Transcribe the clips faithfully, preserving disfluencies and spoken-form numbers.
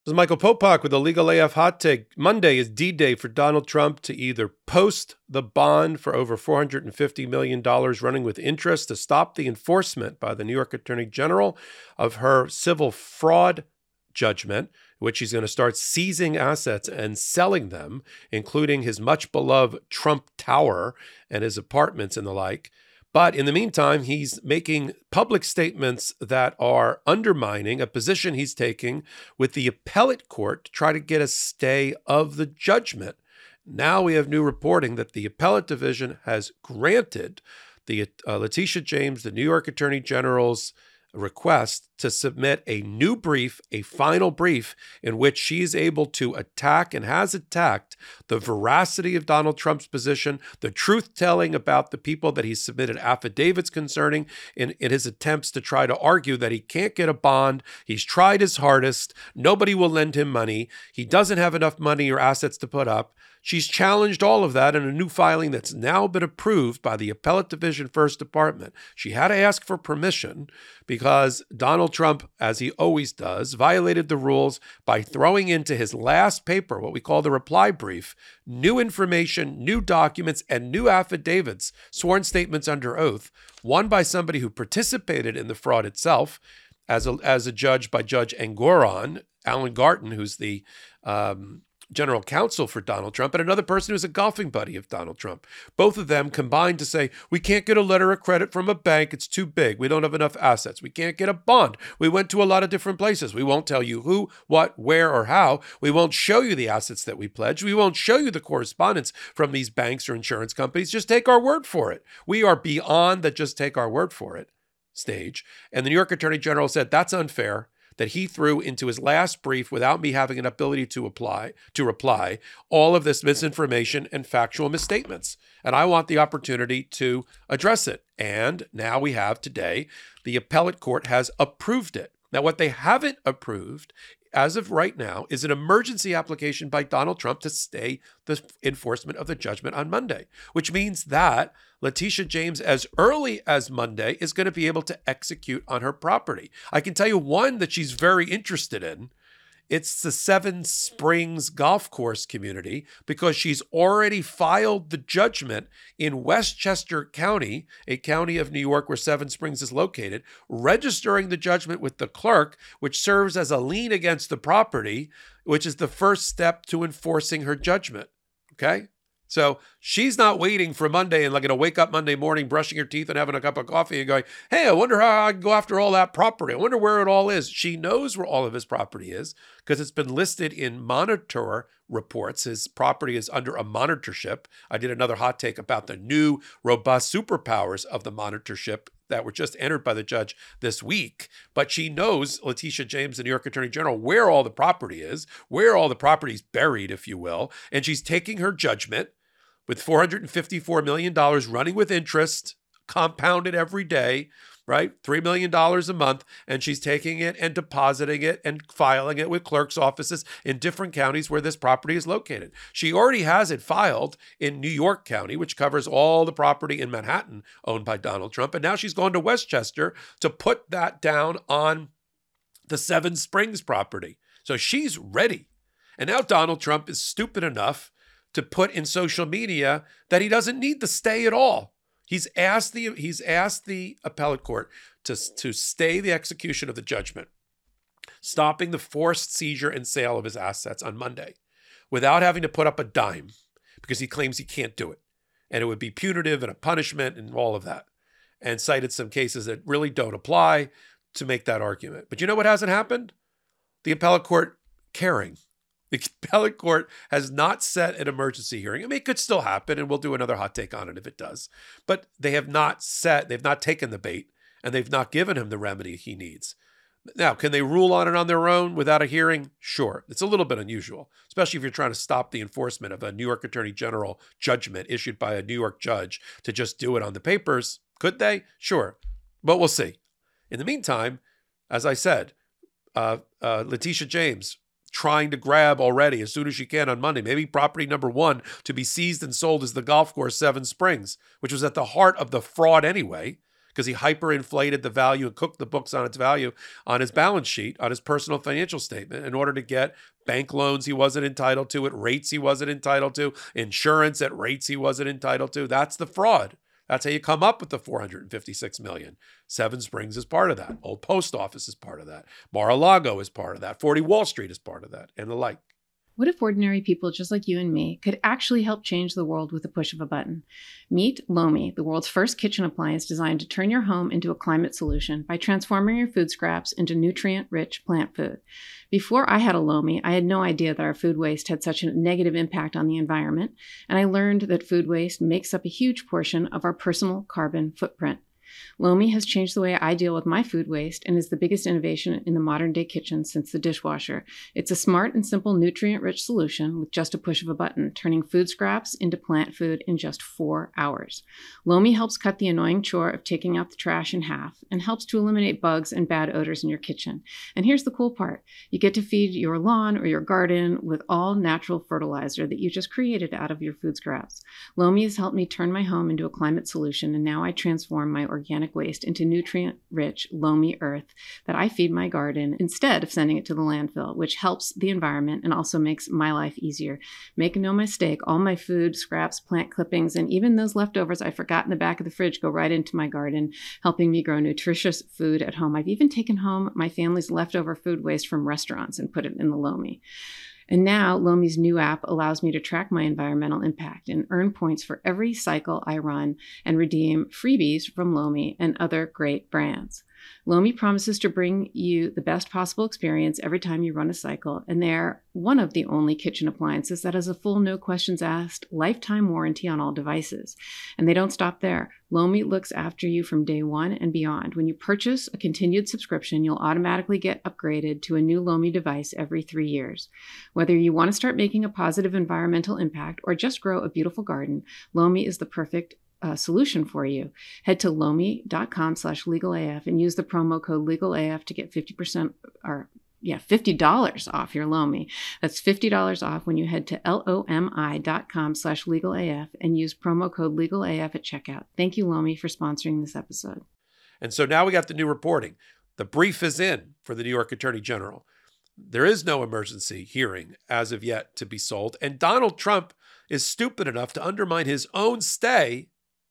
This is Michael Popak with a Legal A F Hot Take. Monday is D-Day for Donald Trump to either post the bond for over four hundred fifty million dollars running with interest to stop the enforcement by the New York Attorney General of her civil fraud judgment, which he's going to start seizing assets and selling them, including his much beloved Trump Tower and his apartments and the like. But in the meantime, he's making public statements that are undermining a position he's taking with the appellate court to try to get a stay of the judgment. Now we have new reporting that the appellate division has granted the uh, Letitia James, the New York Attorney General's request to submit a new brief, a final brief, in which she is able to attack and has attacked the veracity of Donald Trump's position, the truth-telling about the people that he submitted affidavits concerning in, in his attempts to try to argue that he can't get a bond. He's tried his hardest. Nobody will lend him money. He doesn't have enough money or assets to put up. She's challenged all of that in a new filing that's now been approved by the Appellate Division First Department. She had to ask for permission because Donald Trump, as he always does, violated the rules by throwing into his last paper, what we call the reply brief, new information, new documents, and new affidavits, sworn statements under oath, one by somebody who participated in the fraud itself, as a, as a judge by Judge Engoron, Alan Garten, who's the um, general counsel for Donald Trump, and another person who's a golfing buddy of Donald Trump. Both of them combined to say, we can't get a letter of credit from a bank. It's too big. We don't have enough assets. We can't get a bond. We went to a lot of different places. We won't tell you who, what, where, or how. We won't show you the assets that we pledged. We won't show you the correspondence from these banks or insurance companies. Just take our word for it. We are beyond the just take our word for it stage. And the New York Attorney General said, that's unfair, that he threw into his last brief without me having an ability to apply, to reply, all of this misinformation and factual misstatements. And I want the opportunity to address it. And now we have today, the appellate court has approved it. Now, what they haven't approved as of right now is an emergency application by Donald Trump to stay the enforcement of the judgment on Monday, which means that Letitia James, as early as Monday, is going to be able to execute on her property. I can tell you one that she's very interested in. It's the Seven Springs Golf Course community, because she's already filed the judgment in Westchester County, a county of New York where Seven Springs is located, registering the judgment with the clerk, which serves as a lien against the property, which is the first step to enforcing her judgment. Okay? So she's not waiting for Monday and like going to wake up Monday morning, brushing her teeth and having a cup of coffee and going, hey, I wonder how I can go after all that property. I wonder where it all is. She knows where all of his property is because it's been listed in monitor reports. His property is under a monitorship. I did another hot take about the new robust superpowers of the monitorship that were just entered by the judge this week. But she knows, Letitia James, the New York Attorney General, where all the property is, where all the property is buried, if you will. And she's taking her judgment with four hundred fifty-four million dollars running with interest, compounded every day, right? three million dollars a month. And she's taking it and depositing it and filing it with clerk's offices in different counties where this property is located. She already has it filed in New York County, which covers all the property in Manhattan owned by Donald Trump. And now she's gone to Westchester to put that down on the Seven Springs property. So she's ready. And now Donald Trump is stupid enough to put in social media that he doesn't need the stay at all. He's asked the he's asked the appellate court to, to stay the execution of the judgment, stopping the forced seizure and sale of his assets on Monday without having to put up a dime because he claims he can't do it. And it would be punitive and a punishment and all of that. And cited some cases that really don't apply to make that argument. But you know what hasn't happened? The appellate court caring. The appellate court has not set an emergency hearing. I mean, it could still happen, and we'll do another hot take on it if it does. But they have not set, they've not taken the bait, and they've not given him the remedy he needs. Now, can they rule on it on their own without a hearing? Sure. It's a little bit unusual, especially if you're trying to stop the enforcement of a New York Attorney General judgment issued by a New York judge to just do it on the papers. Could they? Sure. But we'll see. In the meantime, as I said, uh, uh, Letitia James, trying to grab already as soon as she can on Monday. Maybe property number one to be seized and sold is the golf course Seven Springs, which was at the heart of the fraud anyway, because he hyperinflated the value and cooked the books on its value on his balance sheet, on his personal financial statement, in order to get bank loans he wasn't entitled to at rates he wasn't entitled to, insurance at rates he wasn't entitled to. That's the fraud. That's how you come up with the four hundred fifty-six million dollars. Seven Springs is part of that. Old Post Office is part of that. Mar-a-Lago is part of that. forty Wall Street is part of that, and the like. What if ordinary people just like you and me could actually help change the world with the push of a button? Meet Lomi, the world's first kitchen appliance designed to turn your home into a climate solution by transforming your food scraps into nutrient-rich plant food. Before I had a Lomi, I had no idea that our food waste had such a negative impact on the environment, and I learned that food waste makes up a huge portion of our personal carbon footprint. Lomi has changed the way I deal with my food waste and is the biggest innovation in the modern-day kitchen since the dishwasher. It's a smart and simple nutrient-rich solution with just a push of a button, turning food scraps into plant food in just four hours. Lomi helps cut the annoying chore of taking out the trash in half and helps to eliminate bugs and bad odors in your kitchen. And here's the cool part. You get to feed your lawn or your garden with all natural fertilizer that you just created out of your food scraps. Lomi has helped me turn my home into a climate solution, and now I transform my organic waste into nutrient-rich Lomi earth that I feed my garden instead of sending it to the landfill, which helps the environment and also makes my life easier. Make no mistake, all my food, scraps, plant clippings, and even those leftovers I forgot in the back of the fridge go right into my garden, helping me grow nutritious food at home. I've even taken home my family's leftover food waste from restaurants and put it in the Lomi. And now Lomi's new app allows me to track my environmental impact and earn points for every cycle I run and redeem freebies from Lomi and other great brands. Lomi promises to bring you the best possible experience every time you run a cycle, and they're one of the only kitchen appliances that has a full no questions asked lifetime warranty on all devices. And they don't stop there. Lomi looks after you from day one and beyond. When you purchase a continued subscription, you'll automatically get upgraded to a new Lomi device every three years. Whether you want to start making a positive environmental impact or just grow a beautiful garden, Lomi is the perfect Uh, solution for you. Head to lomi.com slash legalaf and use the promo code legalaf to get fifty percent or yeah, fifty dollars off your Lomi. That's fifty dollars off when you head to lomi.com slash legalaf and use promo code legalaf at checkout. Thank you, Lomi, for sponsoring this episode. And so now we got the new reporting. The brief is in for the New York Attorney General. There is no emergency hearing as of yet to be sold. And Donald Trump is stupid enough to undermine his own stay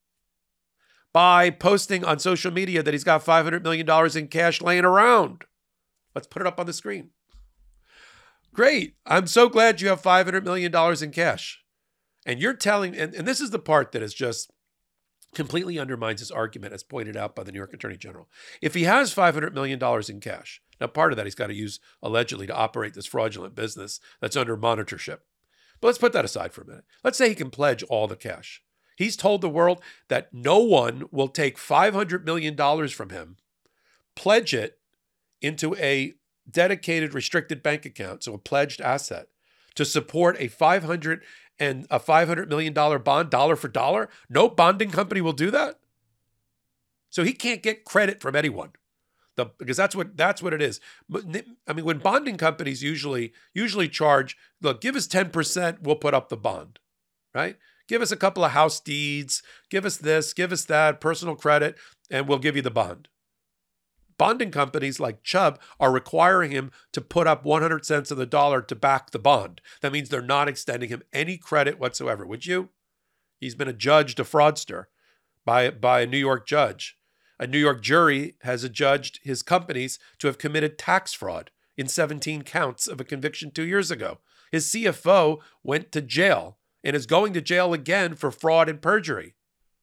by posting on social media that he's got five hundred million dollars in cash laying around. Let's put it up on the screen. Great. I'm so glad you have five hundred million dollars in cash. And you're telling, and, and this is the part that is just completely undermines his argument, as pointed out by the New York Attorney General. If he has five hundred million dollars in cash, now part of that he's got to use allegedly to operate this fraudulent business that's under monitorship. But let's put that aside for a minute. Let's say he can pledge all the cash. He's told the world that no one will take five hundred million dollars from him, pledge it into a dedicated restricted bank account, so a pledged asset, to support a five hundred and a five hundred million dollars bond, dollar for dollar. No bonding company will do that. So he can't get credit from anyone, the, because that's what that's what it is. I mean, when bonding companies usually usually charge, look, give us ten percent, we'll put up the bond, right? Give us a couple of house deeds, give us this, give us that, personal credit, and we'll give you the bond. Bonding companies like Chubb are requiring him to put up one hundred cents of the dollar to back the bond. That means they're not extending him any credit whatsoever. Would you? He's been adjudged a fraudster by, by a New York judge. A New York jury has adjudged his companies to have committed tax fraud in seventeen counts of a conviction two years ago. His C F O went to jail and is going to jail again for fraud and perjury.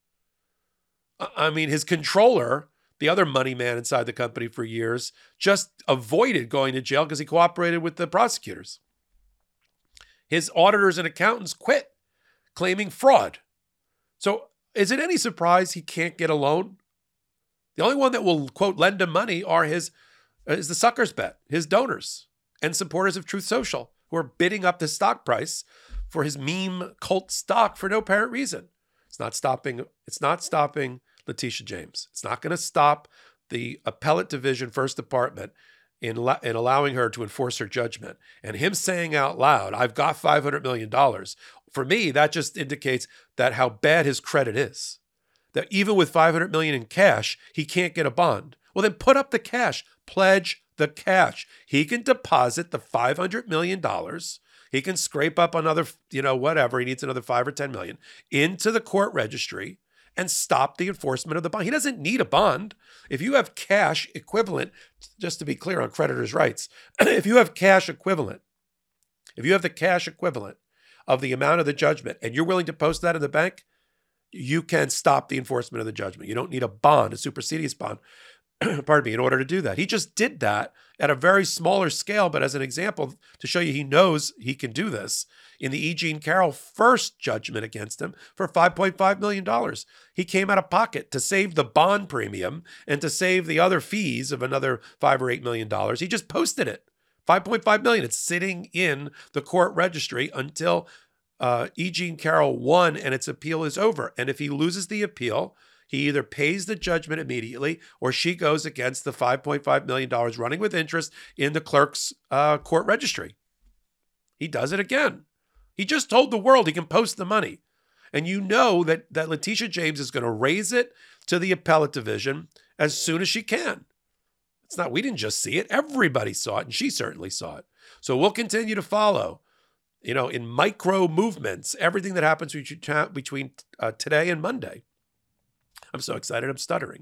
I mean, his controller, the other money man inside the company for years, just avoided going to jail because he cooperated with the prosecutors. His auditors and accountants quit, claiming fraud. So is it any surprise he can't get a loan? The only one that will, quote, lend him money are his is the suckers bet, his donors and supporters of Truth Social, who are bidding up the stock price for his meme cult stock for no apparent reason. It's not stopping. It's not stopping Letitia James. It's not going to stop the appellate division first department in, la- in allowing her to enforce her judgment. And him saying out loud, I've got five hundred million dollars. For me, that just indicates that how bad his credit is. that even with five hundred million dollars in cash, he can't get a bond. Well, then put up the cash. Pledge the cash. He can deposit the five hundred million dollars. He can scrape up another, you know, whatever. He needs another five or ten million into the court registry and stop the enforcement of the bond. He doesn't need a bond. If you have cash equivalent, just to be clear on creditors' rights, if you have cash equivalent, if you have the cash equivalent of the amount of the judgment and you're willing to post that in the bank, you can stop the enforcement of the judgment. You don't need a bond, a supersedeas bond, pardon me, in order to do that. He just did that at a very smaller scale, but as an example to show you he knows he can do this. In the E. Jean Carroll first judgment against him for five point five million dollars, he came out of pocket to save the bond premium and to save the other fees of another five or eight million dollars. He just posted it, five point five million dollars. It's sitting in the court registry until uh, E. Jean Carroll won and its appeal is over. And if he loses the appeal, he either pays the judgment immediately or she goes against the five point five million dollars running with interest in the clerk's uh, court registry. He does it again. He just told the world he can post the money. And you know that, that Letitia James is going to raise it to the appellate division as soon as she can. It's not, we didn't just see it. Everybody saw it, and she certainly saw it. So we'll continue to follow, you know, in micro movements, everything that happens between uh, today and Monday. I'm so excited, I'm stuttering.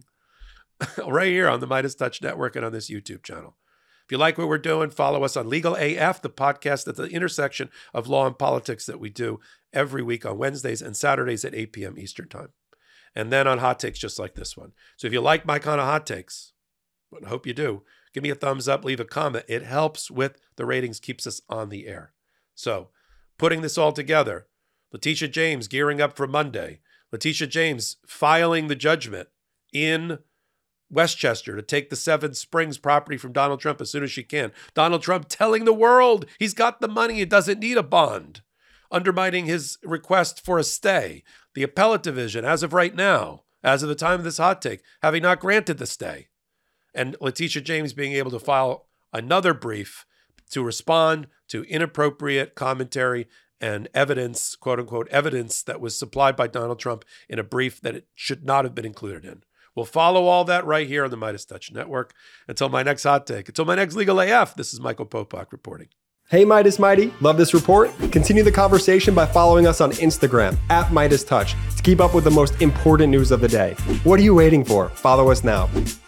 Right here on the MeidasTouch Network and on this YouTube channel. If you like what we're doing, follow us on Legal A F, the podcast at the intersection of law and politics that we do every week on Wednesdays and Saturdays at eight p.m. Eastern Time. And then on hot takes just like this one. So if you like my kind of hot takes, I hope you do, give me a thumbs up, leave a comment. It helps with the ratings, keeps us on the air. So putting this all together, Letitia James gearing up for Monday. Letitia James filing the judgment in Westchester to take the Seven Springs property from Donald Trump as soon as she can. Donald Trump telling the world he's got the money, it doesn't need a bond, undermining his request for a stay. The appellate division, as of right now, as of the time of this hot take, having not granted the stay. And Letitia James being able to file another brief to respond to inappropriate commentary and evidence, quote unquote, evidence that was supplied by Donald Trump in a brief that it should not have been included in. We'll follow all that right here on the MeidasTouch Network. Until my next hot take, until my next Legal A F, this is Michael Popak reporting. Hey, Meidas Mighty. Love this report? Continue the conversation by following us on Instagram, at MeidasTouch, to keep up with the most important news of the day. What are you waiting for? Follow us now.